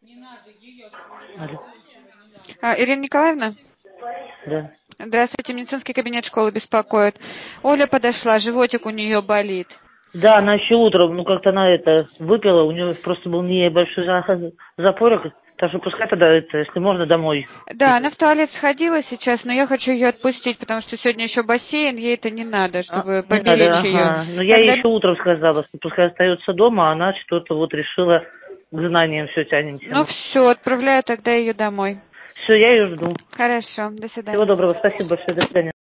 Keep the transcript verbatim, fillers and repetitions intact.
Алло. А, Ирина Николаевна? Да. Здравствуйте, медицинский кабинет школы беспокоит. Оля подошла, животик у нее болит. Да, она еще утром, ну как-то она это выпила, у нее просто был небольшой за- запорок, так что пускай тогда это, если можно, домой. Да, она в туалет сходила сейчас, но я хочу ее отпустить, потому что сегодня еще бассейн, ей это не надо, А, чтобы не надо, поберечь ее. ага. Но я ей Тогда, еще утром сказала, что пускай остается дома, а она что-то вот решила к знаниям все тянемся ну мы. все, отправляю тогда ее домой. Все, я ее жду. Хорошо, до Всего свидания. доброго, спасибо большое, до свидания.